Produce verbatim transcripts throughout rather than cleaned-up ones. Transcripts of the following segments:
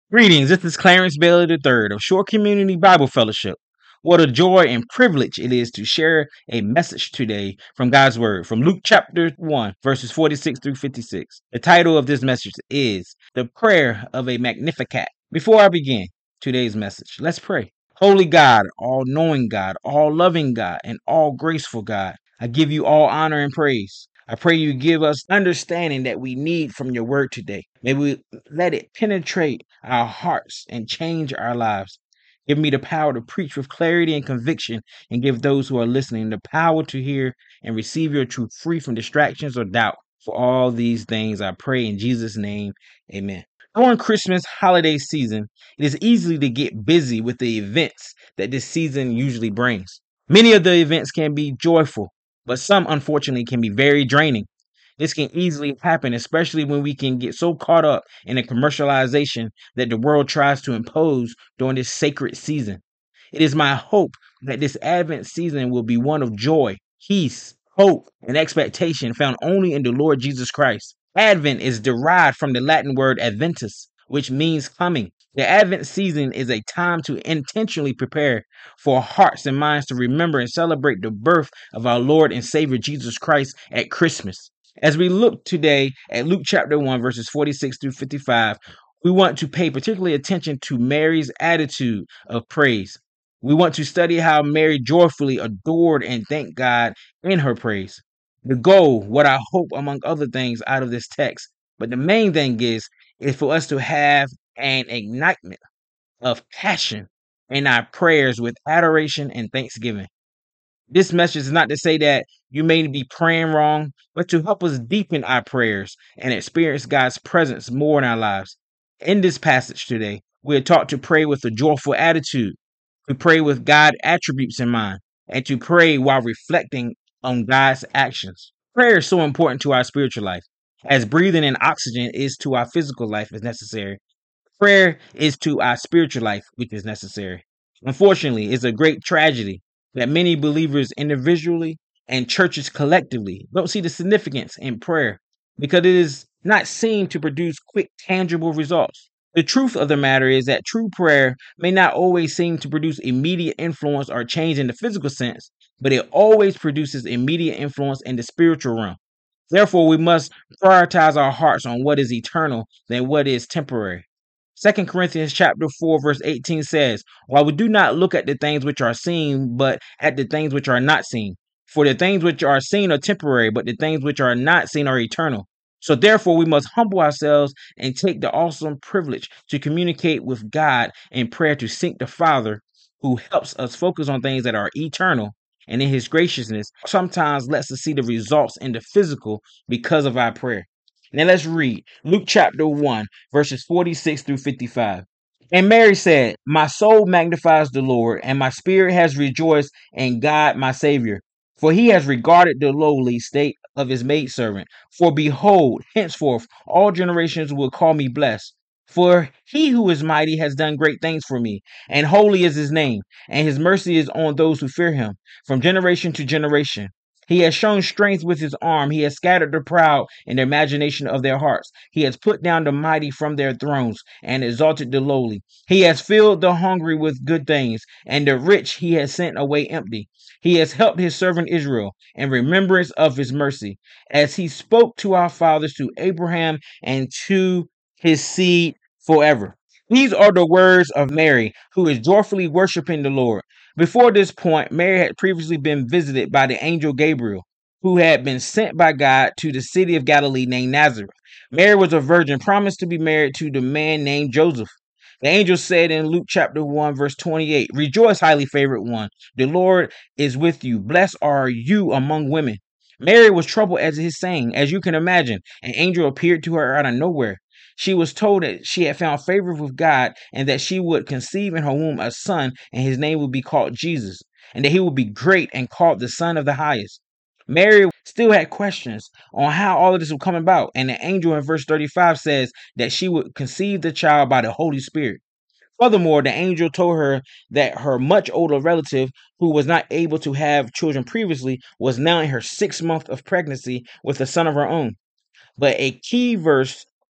Greetings, this is Clarence Bailey the third of Shore Community Bible Fellowship. What a joy and privilege it is to share a message today from God's Word, from Luke chapter one, verses forty-six through fifty-six. The title of this message is The Prayer of a Magnificat. Before I begin today's message, let's pray. Holy God, all-knowing God, all-loving God, and all-graceful God, I give you all honor and praise. I pray you give us understanding that we need from your word today. May we let it penetrate our hearts and change our lives. Give me the power to preach with clarity and conviction, and give those who are listening the power to hear and receive your truth free from distractions or doubt. For all these things I pray in Jesus' name, amen. During Christmas holiday season, it is easy to get busy with the events that this season usually brings. Many of the events can be joyful, but some unfortunately can be very draining. This can easily happen, especially when we can get so caught up in the commercialization that the world tries to impose during this sacred season. It is my hope that this Advent season will be one of joy, peace, hope, and expectation found only in the Lord Jesus Christ. Advent is derived from the Latin word adventus, which means coming. The Advent season is a time to intentionally prepare for hearts and minds to remember and celebrate the birth of our Lord and Savior Jesus Christ at Christmas. As we look today at Luke chapter one, verses forty-six through fifty-five, we want to pay particularly attention to Mary's attitude of praise. We want to study how Mary joyfully adored and thanked God in her praise. The goal, what I hope among other things out of this text, but the main thing is, is for us to have an ignitement of passion in our prayers with adoration and thanksgiving. This message is not to say that you may be praying wrong, but to help us deepen our prayers and experience God's presence more in our lives. In this passage today, we are taught to pray with a joyful attitude, to pray with God attributes in mind, and to pray while reflecting on God's actions. Prayer is so important to our spiritual life, as breathing in oxygen is to our physical life is necessary. Prayer is to our spiritual life, which is necessary. Unfortunately, it's a great tragedy that many believers individually and churches collectively don't see the significance in prayer because it is not seen to produce quick, tangible results. The truth of the matter is that true prayer may not always seem to produce immediate influence or change in the physical sense, but it always produces immediate influence in the spiritual realm. Therefore, we must prioritize our hearts on what is eternal than what is temporary. Second Corinthians chapter four, verse eighteen says, while we do not look at the things which are seen, but at the things which are not seen. For the things which are seen are temporary, but the things which are not seen are eternal. So therefore, we must humble ourselves and take the awesome privilege to communicate with God in prayer to seek the Father who helps us focus on things that are eternal, and in his graciousness sometimes lets us see the results in the physical because of our prayer. Now let's read Luke chapter one, verses forty-six through fifty-five. And Mary said, my soul magnifies the Lord, and my spirit has rejoiced in God my Savior. For he has regarded the lowly state of his maidservant. For behold, henceforth all generations will call me blessed. For he who is mighty has done great things for me, and holy is his name, and his mercy is on those who fear him, from generation to generation. He has shown strength with his arm. He has scattered the proud in the imagination of their hearts. He has put down the mighty from their thrones and exalted the lowly. He has filled the hungry with good things, and the rich he has sent away empty. He has helped his servant Israel in remembrance of his mercy, as he spoke to our fathers, to Abraham, and to his seed forever. These are the words of Mary, who is joyfully worshiping the Lord. Before this point, Mary had previously been visited by the angel Gabriel, who had been sent by God to the city of Galilee named Nazareth. Mary was a virgin, promised to be married to the man named Joseph. The angel said in Luke chapter one, verse twenty-eight, rejoice, highly favored one. The Lord is with you. Blessed are you among women. Mary was troubled at his saying. As you can imagine, an angel appeared to her out of nowhere. She was told that she had found favor with God and that she would conceive in her womb a son, and his name would be called Jesus, and that he would be great and called the Son of the Highest. Mary still had questions on how all of this would come about, and the angel in verse thirty-five says that she would conceive the child by the Holy Spirit. Furthermore, the angel told her that her much older relative, who was not able to have children previously, was now in her sixth month of pregnancy with a son of her own. But a key verse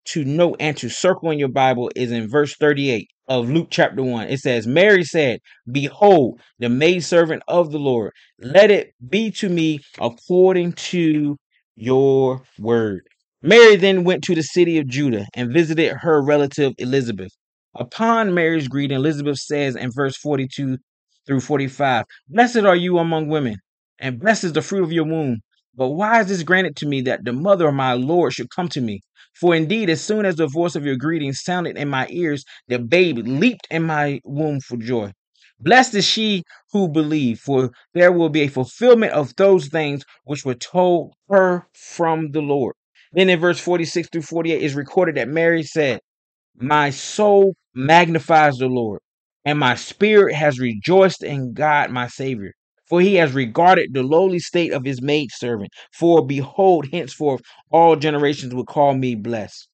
to note and to circle in your Bible is in verse thirty-eight of Luke chapter one. It says, Mary said, Behold, the maidservant of the Lord, let it be to me according to your word. Mary then went to the city of Judah and visited her relative Elizabeth. Upon Mary's greeting, Elizabeth says in verse forty-two through forty-five, Blessed are you among women, and blessed is the fruit of your womb. But why is this granted to me that the mother of my Lord should come to me? For indeed, as soon as the voice of your greeting sounded in my ears, the babe leaped in my womb for joy. Blessed is she who believed, for there will be a fulfillment of those things which were told her from the Lord. Then in verse forty-six through forty-eight is recorded that Mary said, My soul magnifies the Lord, and my spirit has rejoiced in God my Savior. For he has regarded the lowly state of his maidservant. For behold, henceforth all generations will call me blessed.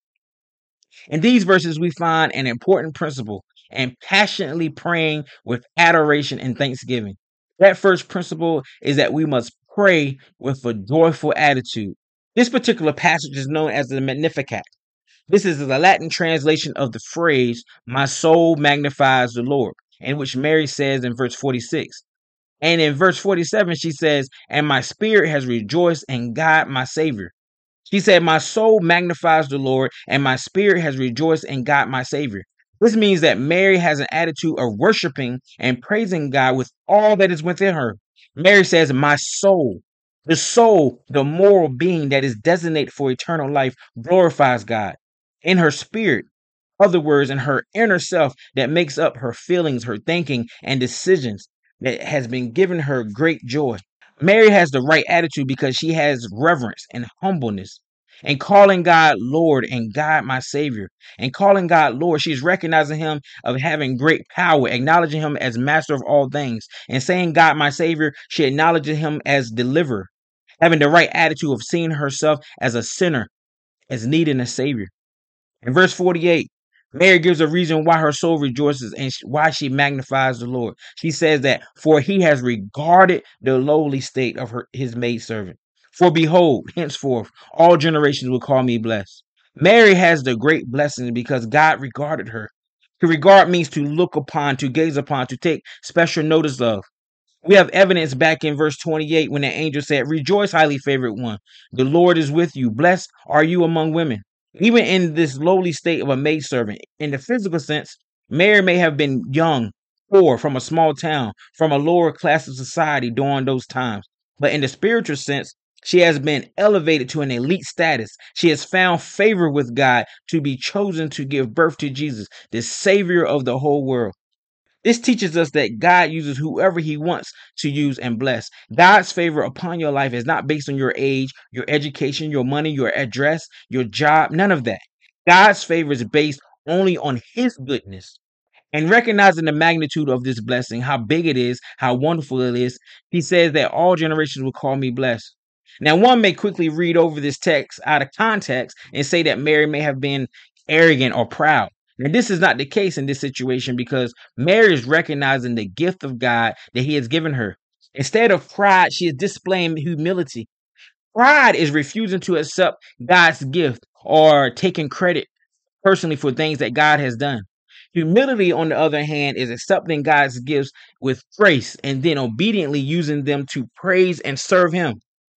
In these verses, we find an important principle and passionately praying with adoration and thanksgiving. That first principle is that we must pray with a joyful attitude. This particular passage is known as the Magnificat. This is the Latin translation of the phrase, My soul magnifies the Lord, in which Mary says in verse forty-six. And in verse forty-seven, she says, And my spirit has rejoiced in God my Savior. She said, My soul magnifies the Lord, and my spirit has rejoiced in God my Savior. This means that Mary has an attitude of worshiping and praising God with all that is within her. Mary says, My soul, the soul, the moral being that is designated for eternal life, glorifies God. In her spirit, other words, in her inner self that makes up her feelings, her thinking, and decisions, that has been given her great joy. Mary has the right attitude because she has reverence and humbleness. And calling God Lord and God my Savior. And calling God Lord, she's recognizing him of having great power, acknowledging him as master of all things. And saying God my Savior, she acknowledges him as deliverer. Having the right attitude of seeing herself as a sinner, as needing a Savior. In verse forty-eight, Mary gives a reason why her soul rejoices and why she magnifies the Lord. She says that, For he has regarded the lowly state of her his maidservant. For behold, henceforth, all generations will call me blessed. Mary has the great blessing because God regarded her. To regard means to look upon, to gaze upon, to take special notice of. We have evidence back in verse twenty-eight when the angel said, Rejoice, highly favored one. The Lord is with you. Blessed are you among women. Even in this lowly state of a maidservant, in the physical sense, Mary may have been young, poor, from a small town, from a lower class of society during those times. But in the spiritual sense, she has been elevated to an elite status. She has found favor with God to be chosen to give birth to Jesus, the Savior of the whole world. This teaches us that God uses whoever he wants to use and bless. God's favor upon your life is not based on your age, your education, your money, your address, your job, none of that. God's favor is based only on his goodness. And recognizing the magnitude of this blessing, how big it is, how wonderful it is, he says that all generations will call me blessed. Now, one may quickly read over this text out of context and say that Mary may have been arrogant or proud. Now, this is not the case in this situation because Mary is recognizing the gift of God that he has given her. Instead of pride, she is displaying humility. Pride is refusing to accept God's gift or taking credit personally for things that God has done. Humility, on the other hand, is accepting God's gifts with grace and then obediently using them to praise and serve him.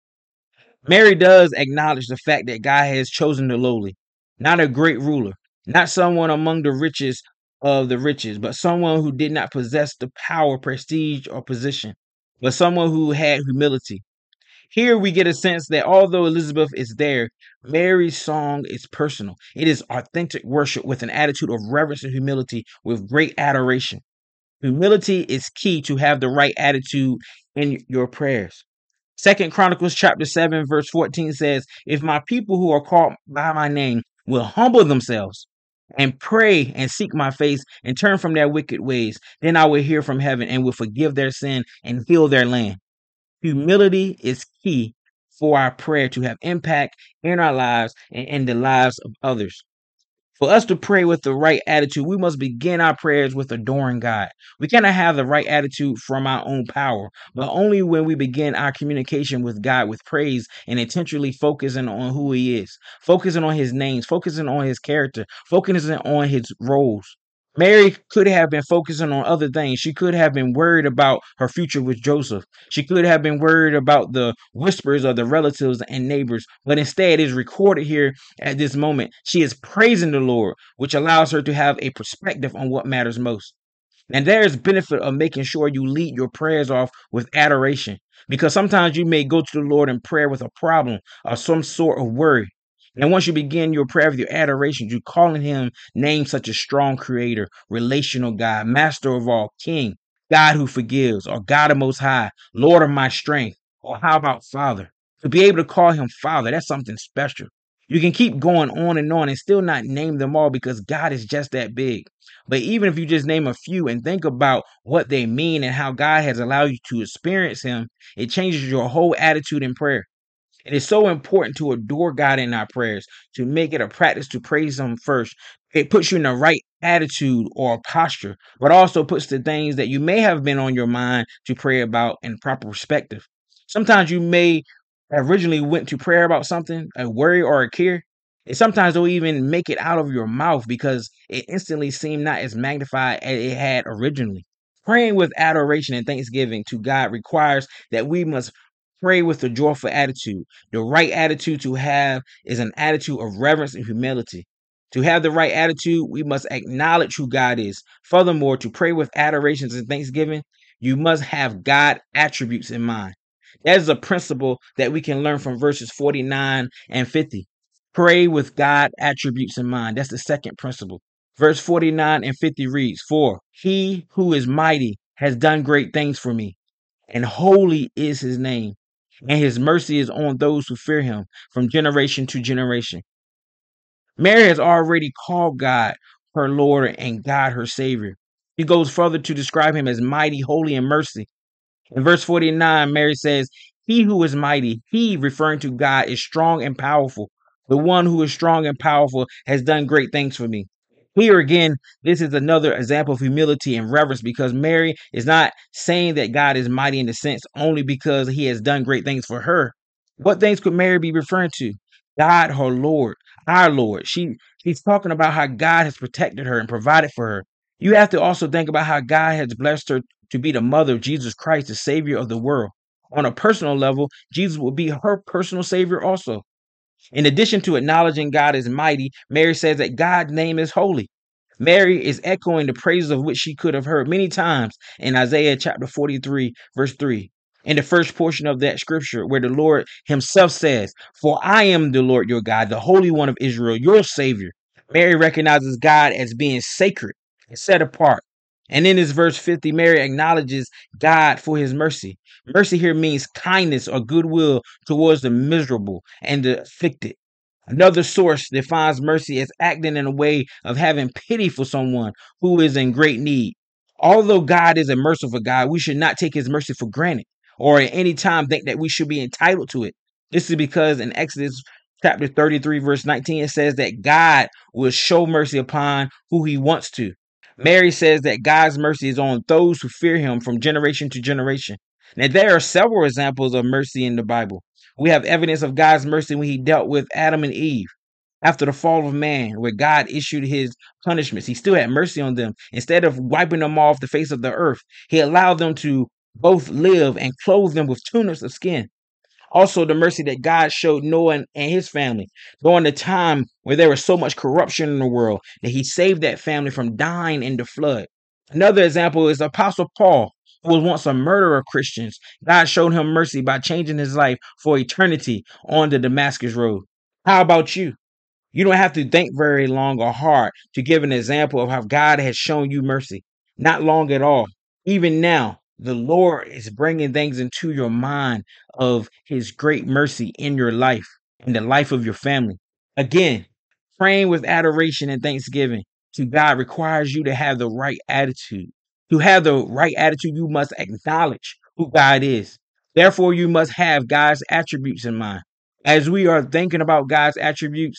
Mary does acknowledge the fact that God has chosen the lowly, not a great ruler, not someone among the richest of the riches, but someone who did not possess the power, prestige, or position, but someone who had humility. Here we get a sense that although Elizabeth is there, Mary's song is personal. It is authentic worship with an attitude of reverence and humility with great adoration. Humility is key to have the right attitude in your prayers. Second Chronicles chapter seven verse fourteen says, If my people who are called by my name will humble themselves and pray and seek my face and turn from their wicked ways, then I will hear from heaven and will forgive their sin and heal their land. Humility is key for our prayer to have impact in our lives and in the lives of others. For us to pray with the right attitude, we must begin our prayers with adoring God. We cannot have the right attitude from our own power, but only when we begin our communication with God with praise and intentionally focusing on who He is, focusing on His names, focusing on His character, focusing on His roles. Mary could have been focusing on other things. She could have been worried about her future with Joseph. She could have been worried about the whispers of the relatives and neighbors, but instead is recorded here at this moment. She is praising the Lord, which allows her to have a perspective on what matters most. And there is benefit of making sure you lead your prayers off with adoration, because sometimes you may go to the Lord in prayer with a problem or some sort of worry. And once you begin your prayer with your adoration, you calling Him names such as strong creator, relational God, master of all, king, God who forgives, or God of most high, Lord of my strength, or how about Father? To be able to call Him Father, that's something special. You can keep going on and on and still not name them all because God is just that big. But even if you just name a few and think about what they mean and how God has allowed you to experience Him, it changes your whole attitude in prayer. It is so important to adore God in our prayers, to make it a practice to praise Him first. It puts you in the right attitude or posture, but also puts the things that you may have been on your mind to pray about in proper perspective. Sometimes you may originally went to prayer about something, a worry or a care, and sometimes they'll even make it out of your mouth because it instantly seemed not as magnified as it had originally. Praying with adoration and thanksgiving to God requires that we must pray with a joyful attitude. The right attitude to have is an attitude of reverence and humility. To have the right attitude, we must acknowledge who God is. Furthermore, to pray with adorations and thanksgiving, you must have God attributes in mind. That is a principle that we can learn from verses forty-nine and fifty. Pray with God attributes in mind. That's the second principle. Verse forty-nine and fifty reads, For He who is mighty has done great things for me, and holy is His name, and His mercy is on those who fear Him from generation to generation. Mary has already called God her Lord and God her Savior. He goes further to describe Him as mighty, holy, and mercy. In verse forty-nine, Mary says, He who is mighty, He, referring to God, is strong and powerful. The one who is strong and powerful has done great things for me. Here again, this is another example of humility and reverence because Mary is not saying that God is mighty in the sense only because He has done great things for her. What things could Mary be referring to? God, her Lord, our Lord. She she's talking about how God has protected her and provided for her. You have to also think about how God has blessed her to be the mother of Jesus Christ, the Savior of the world. On a personal level, Jesus will be her personal Savior also. In addition to acknowledging God is mighty, Mary says that God's name is holy. Mary is echoing the praises of which she could have heard many times in Isaiah chapter forty-three, verse three. In the first portion of that scripture, where the Lord Himself says, For I am the Lord your God, the Holy One of Israel, your Savior. Mary recognizes God as being sacred and set apart. And in this verse fifty, Mary acknowledges God for His mercy. Mercy here means kindness or goodwill towards the miserable and the afflicted. Another source defines mercy as acting in a way of having pity for someone who is in great need. Although God is a merciful God, we should not take His mercy for granted or at any time think that we should be entitled to it. This is because in Exodus chapter thirty-three, verse nineteen, it says that God will show mercy upon who He wants to. Mary says that God's mercy is on those who fear Him from generation to generation. Now, there are several examples of mercy in the Bible. We have evidence of God's mercy when He dealt with Adam and Eve after the fall of man, where God issued His punishments. He still had mercy on them. Instead of wiping them off the face of the earth, He allowed them to both live and clothe them with tunics of skin. Also, the mercy that God showed Noah and his family during the time where there was so much corruption in the world that He saved that family from dying in the flood. Another example is Apostle Paul, who was once a murderer of Christians. God showed him mercy by changing his life for eternity on the Damascus Road. How about you? You don't have to think very long or hard to give an example of how God has shown you mercy. Not long at all. Even now, the Lord is bringing things into your mind of His great mercy in your life, in the life of your family. Again, praying with adoration and thanksgiving to God requires you to have the right attitude. To have the right attitude, you must acknowledge who God is. Therefore, you must have God's attributes in mind. As we are thinking about God's attributes,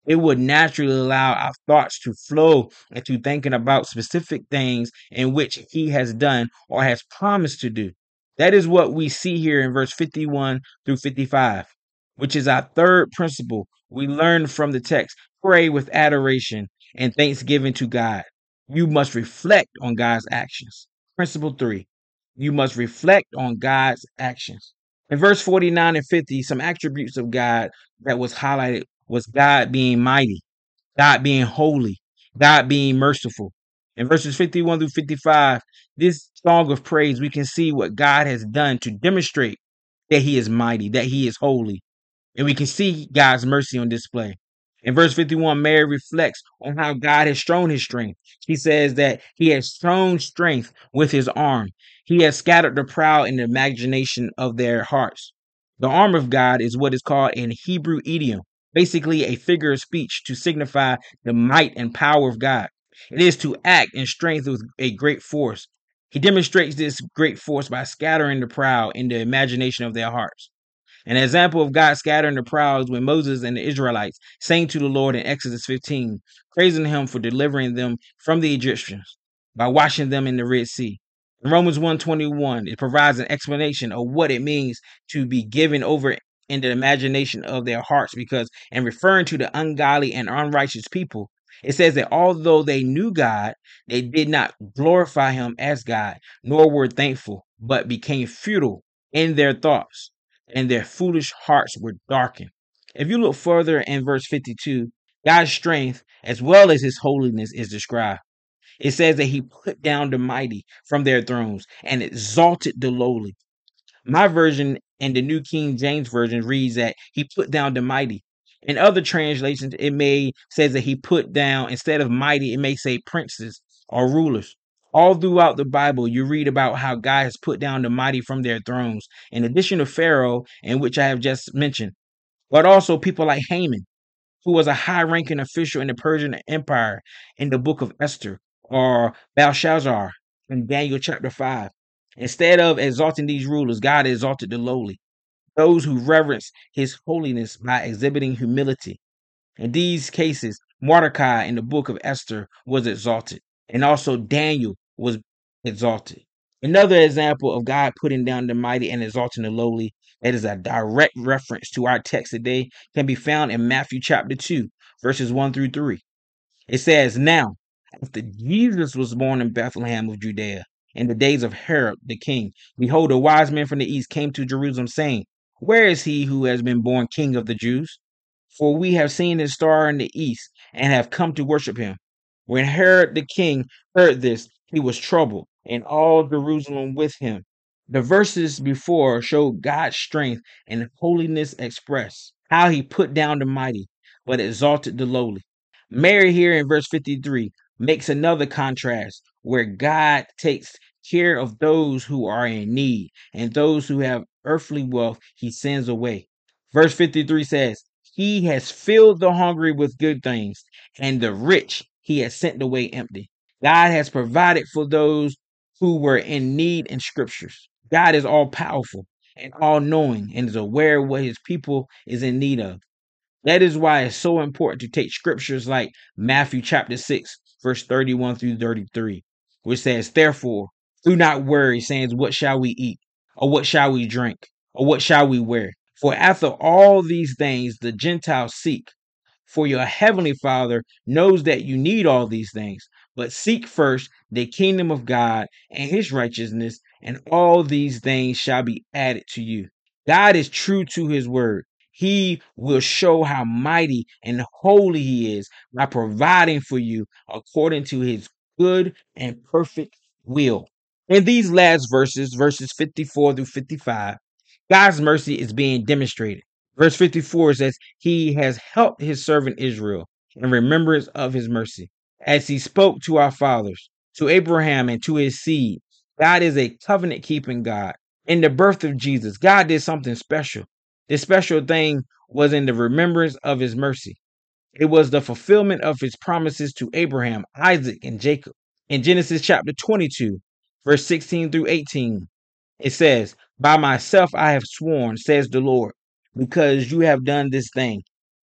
it would naturally allow our thoughts to flow into thinking about specific things in which he has done or has promised to do. That is what we see here in verse fifty-one through fifty-five, which is our third principle we learn from the text. Pray with adoration and thanksgiving to God. You must reflect on God's actions. Principle three, you must reflect on God's actions. In verse forty-nine and fifty, some attributes of God that was highlighted was God being mighty, God being holy, God being merciful. In verses fifty-one through fifty-five, this song of praise, we can see what God has done to demonstrate that he is mighty, that he is holy, and we can see God's mercy on display. In verse fifty-one, Mary reflects on how God has shown his strength. He says that he has shown strength with his arm. He has scattered the proud in the imagination of their hearts. The arm of God is what is called in Hebrew idiom, basically a figure of speech to signify the might and power of God. It is to act in strength with a great force. He demonstrates this great force by scattering the proud in the imagination of their hearts. An example of God scattering the proud is when Moses and the Israelites sang to the Lord in Exodus fifteen, praising him for delivering them from the Egyptians by washing them in the Red Sea. In Romans one twenty-one, it provides an explanation of what it means to be given over in the imagination of their hearts, because in referring to the ungodly and unrighteous people, it says that although they knew God, they did not glorify him as God, nor were thankful, but became futile in their thoughts, and their foolish hearts were darkened. If you look further in verse fifty-two, God's strength as well as his holiness is described. It says that he put down the mighty from their thrones and exalted the lowly. My version and the New King James Version reads that he put down the mighty. In other translations, it may says that he put down, instead of mighty, it may say princes or rulers. All throughout the Bible, you read about how God has put down the mighty from their thrones, in addition to Pharaoh, in which I have just mentioned, but also people like Haman, who was a high-ranking official in the Persian Empire in the book of Esther, or Belshazzar in Daniel chapter five. Instead of exalting these rulers, God exalted the lowly, those who reverence his holiness by exhibiting humility. In these cases, Mordecai in the book of Esther was exalted, and also Daniel was exalted. Another example of God putting down the mighty and exalting the lowly, that is a direct reference to our text today, can be found in Matthew chapter two, verses one through three. It says, "Now, after Jesus was born in Bethlehem of Judea, in the days of Herod the king, behold, a wise man from the east came to Jerusalem, saying, Where is he who has been born King of the Jews? For we have seen his star in the east, and have come to worship him." When Herod the king heard this, he was troubled, and all Jerusalem with him. The verses before showed God's strength and holiness expressed, how he put down the mighty, but exalted the lowly. Mary here in verse fifty-three makes another contrast where God takes care of those who are in need, and those who have earthly wealth he sends away. Verse fifty-three says, "He has filled the hungry with good things, and the rich he has sent away empty." God has provided for those who were in need in scriptures. God is all powerful and all knowing, and is aware of what his people is in need of. That is why it's so important to take scriptures like Matthew chapter six, verse thirty-one through thirty-three, which says, "Therefore, do not worry, saying, What shall we eat? Or what shall we drink? Or what shall we wear? For after all these things the Gentiles seek. For your heavenly Father knows that you need all these things. But seek first the kingdom of God and his righteousness, and all these things shall be added to you." God is true to his word. He will show how mighty and holy he is by providing for you according to his good and perfect will. In these last verses, verses fifty-four through fifty-five, God's mercy is being demonstrated. Verse fifty-four says, "He has helped his servant Israel in remembrance of his mercy, as he spoke to our fathers, to Abraham and to his seed." God is a covenant keeping God. In the birth of Jesus, God did something special. This special thing was in the remembrance of his mercy. It was the fulfillment of his promises to Abraham, Isaac, and Jacob. In Genesis chapter twenty-two, verse sixteen through eighteen, it says, "By myself I have sworn, says the Lord, because you have done this thing,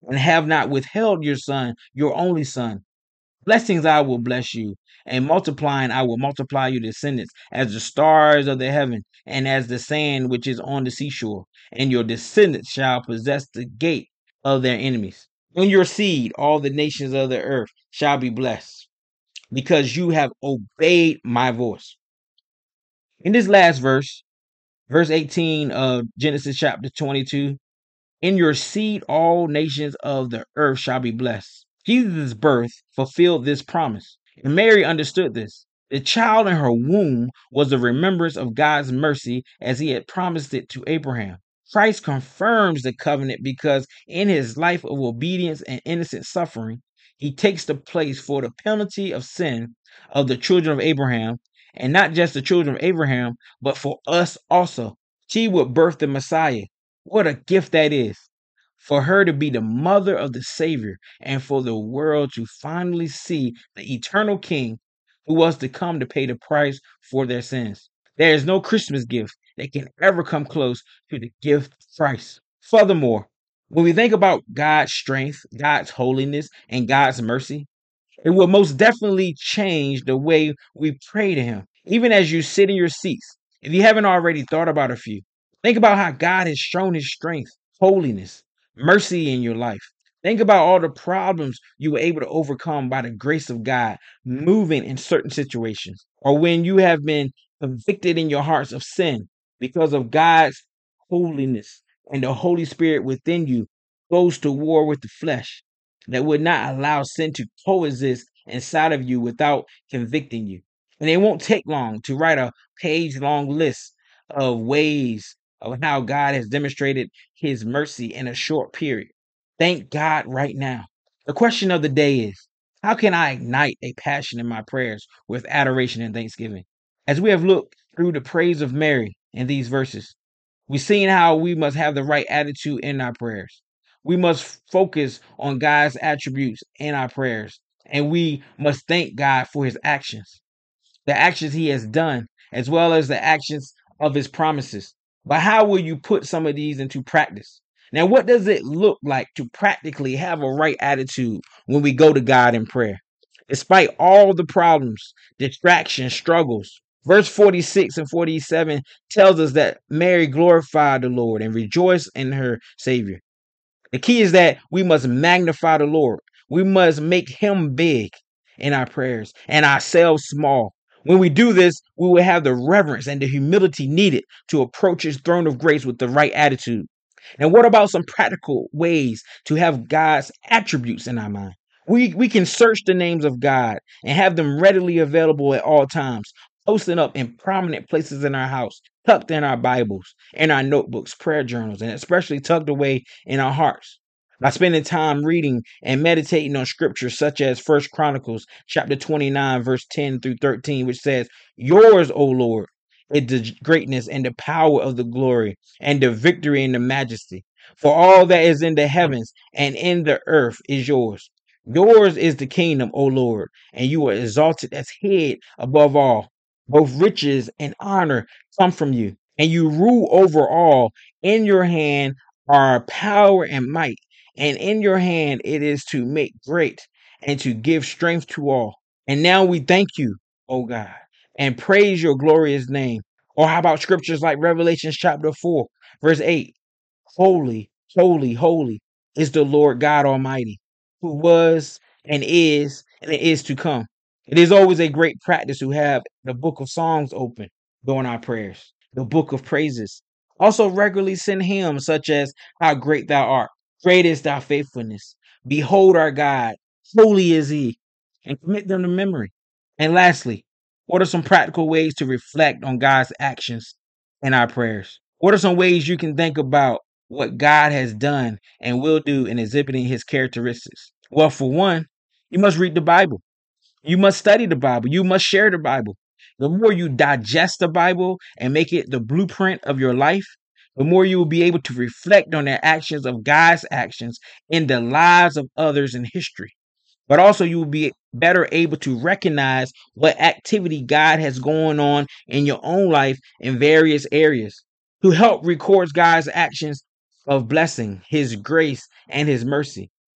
and have not withheld your son, your only son. Blessings I will bless you, and multiplying I will multiply your descendants as the stars of the heaven, and as the sand which is on the seashore. And your descendants shall possess the gate of their enemies. In your seed, all the nations of the earth shall be blessed, because you have obeyed my voice. In this last verse, verse eighteen of Genesis chapter twenty-two, in your seed, all nations of the earth shall be blessed. Jesus' birth fulfilled this promise, and Mary understood this. The child in her womb was a remembrance of God's mercy as he had promised it to Abraham. Christ confirms the covenant because in his life of obedience and innocent suffering, he takes the place for the penalty of sin of the children of Abraham, and not just the children of Abraham, but for us also. She would birth the Messiah. What a gift that is for her to be the mother of the Savior and for the world to finally see the eternal King who was to come to pay the price for their sins. There is no Christmas gift that can ever come close to the gift of Christ. Furthermore, when we think about God's strength, God's holiness, and God's mercy, it will most definitely change the way we pray to him. Even as you sit in your seats, if you haven't already thought about a few, think about how God has shown his strength, holiness, mercy in your life. Think about all the problems you were able to overcome by the grace of God moving in certain situations, or when you have been convicted in your hearts of sin because of God's holiness and the Holy Spirit within you goes to war with the flesh that would not allow sin to coexist inside of you without convicting you. And it won't take long to write a page long list of ways of how God has demonstrated his mercy in a short period. Thank God right now. The question of the day is, how can I ignite a passion in my prayers with adoration and thanksgiving? As we have looked through the praise of Mary in these verses, we've seen how we must have the right attitude in our prayers. We must focus on God's attributes in our prayers, and we must thank God for his actions, the actions he has done, as well as the actions of his promises. But how will you put some of these into practice? Now, what does it look like to practically have a right attitude when we go to God in prayer? Despite all the problems, distractions, struggles, verse forty-six and forty-seven tells us that Mary glorified the Lord and rejoiced in her Savior. The key is that we must magnify the Lord. We must make him big in our prayers and ourselves small. When we do this, we will have the reverence and the humility needed to approach his throne of grace with the right attitude. And what about some practical ways to have God's attributes in our mind? We, we can search the names of God and have them readily available at all times, posting up in prominent places in our house, tucked in our Bibles, in our notebooks, prayer journals, and especially tucked away in our hearts. By spending time reading and meditating on scriptures such as First Chronicles chapter twenty-nine, verse ten through thirteen, which says, yours, O Lord, is the greatness and the power of the glory and the victory and the majesty. For all that is in the heavens and in the earth is yours. Yours is the kingdom, O Lord, and you are exalted as head above all. Both riches and honor come from you, and you rule over all. In your hand are power and might, and in your hand it is to make great and to give strength to all. And now we thank you, O God, and praise your glorious name. Or how about scriptures like Revelation chapter four, verse eight? Holy, holy, holy is the Lord God Almighty, who was and is and is to come. It is always a great practice to have the book of songs open during our prayers, the book of praises. Also, regularly sing hymns such as How Great Thou Art, Great is Thy Faithfulness, Behold Our God, Holy is He, and commit them to memory. And lastly, what are some practical ways to reflect on God's actions in our prayers? What are some ways you can think about what God has done and will do in exhibiting his characteristics? Well, for one, you must read the Bible. You must study the Bible. You must share the Bible. The more you digest the Bible and make it the blueprint of your life, the more you will be able to reflect on the actions of God's actions in the lives of others in history. But also you will be better able to recognize what activity God has going on in your own life in various areas. To help record God's actions of blessing, his grace, and his mercy.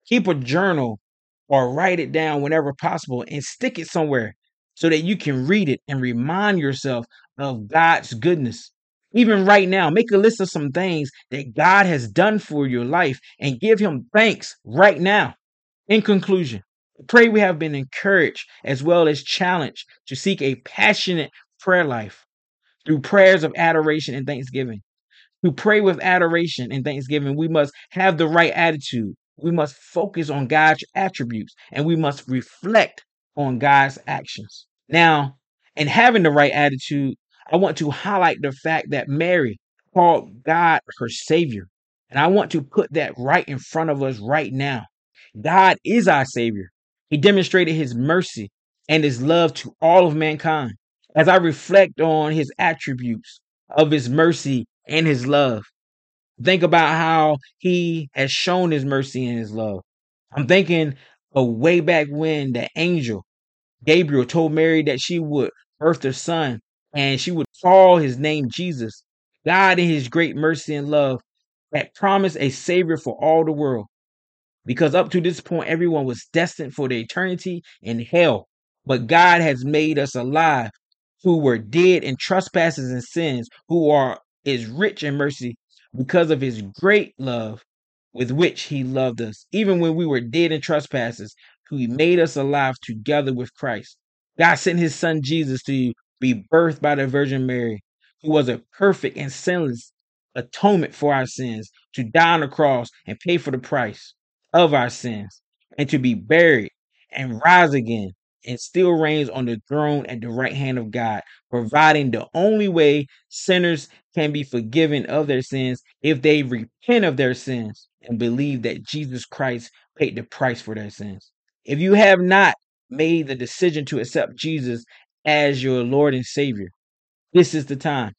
Keep a journal or write it down whenever possible and stick it somewhere so that you can read it and remind yourself of God's goodness. Even right now, make a list of some things that God has done for your life and give Him thanks right now. In conclusion, I pray we have been encouraged as well as challenged to seek a passionate prayer life through prayers of adoration and thanksgiving. To pray with adoration and thanksgiving, we must have the right attitude. We must focus on God's attributes and we must reflect on God's actions. Now, in having the right attitude, I want to highlight the fact that Mary called God her Savior. And I want to put that right in front of us right now. God is our Savior. He demonstrated His mercy and His love to all of mankind. As I reflect on His attributes of His mercy and His love, think about how He has shown His mercy and His love. I'm thinking of way back when the angel Gabriel told Mary that she would birth a son and she would call his name Jesus. God, in His great mercy and love, had promised a Savior for all the world. Because up to this point, everyone was destined for the eternity in hell. But God has made us alive who were dead in trespasses and sins, who are is rich in mercy because of His great love with which He loved us. Even when we were dead in trespasses, He made us alive together with Christ. God sent His Son Jesus to be birthed by the Virgin Mary, who was a perfect and sinless atonement for our sins, to die on the cross and pay for the price of our sins, and to be buried and rise again, and still reigns on the throne at the right hand of God, providing the only way sinners can be forgiven of their sins if they repent of their sins and believe that Jesus Christ paid the price for their sins. If you have not made the decision to accept Jesus as your Lord and Savior, this is the time.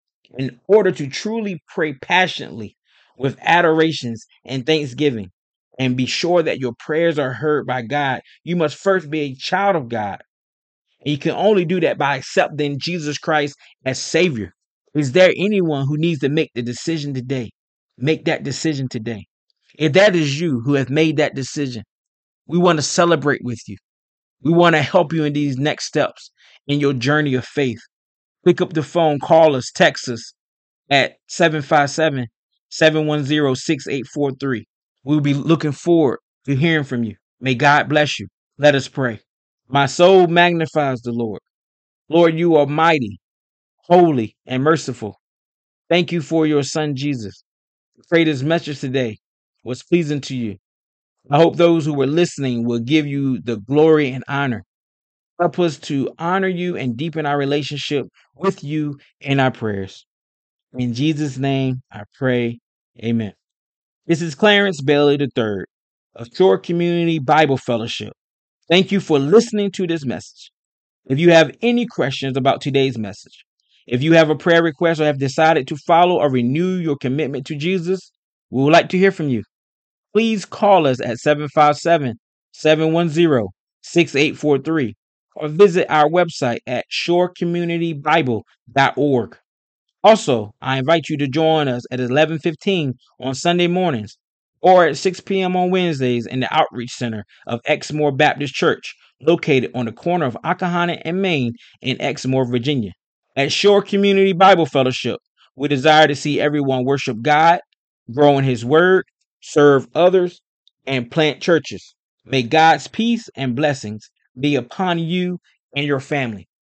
In order to truly pray passionately with adorations and thanksgiving and be sure that your prayers are heard by God, you must first be a child of God. And you can only do that by accepting Jesus Christ as Savior. Is there anyone who needs to make the decision today? Make that decision today. If that is you who have made that decision, we want to celebrate with you. We want to help you in these next steps in your journey of faith. Pick up the phone, call us, text us at seven five seven, seven one zero, six eight four three. We'll be looking forward to hearing from you. May God bless you. Let us pray. My soul magnifies the Lord. Lord, you are mighty, holy, and merciful. Thank you for your Son, Jesus. I pray this message today was pleasing to you. I hope those who were listening will give you the glory and honor. Help us to honor you and deepen our relationship with you in our prayers. In Jesus' name, I pray. Amen. This is Clarence Bailey the third of Shore Community Bible Fellowship. Thank you for listening to this message. If you have any questions about today's message, if you have a prayer request or have decided to follow or renew your commitment to Jesus, we would like to hear from you. Please call us at seven five seven, seven one zero, six eight four three or visit our website at shore community bible dot org. Also, I invite you to join us at eleven fifteen on Sunday mornings or at six p.m. on Wednesdays in the Outreach Center of Exmoor Baptist Church, located on the corner of Occohannet and Main in Exmoor, Virginia. At Shore Community Bible Fellowship, we desire to see everyone worship God, grow in His Word, serve others, and plant churches. May God's peace and blessings be upon you and your family.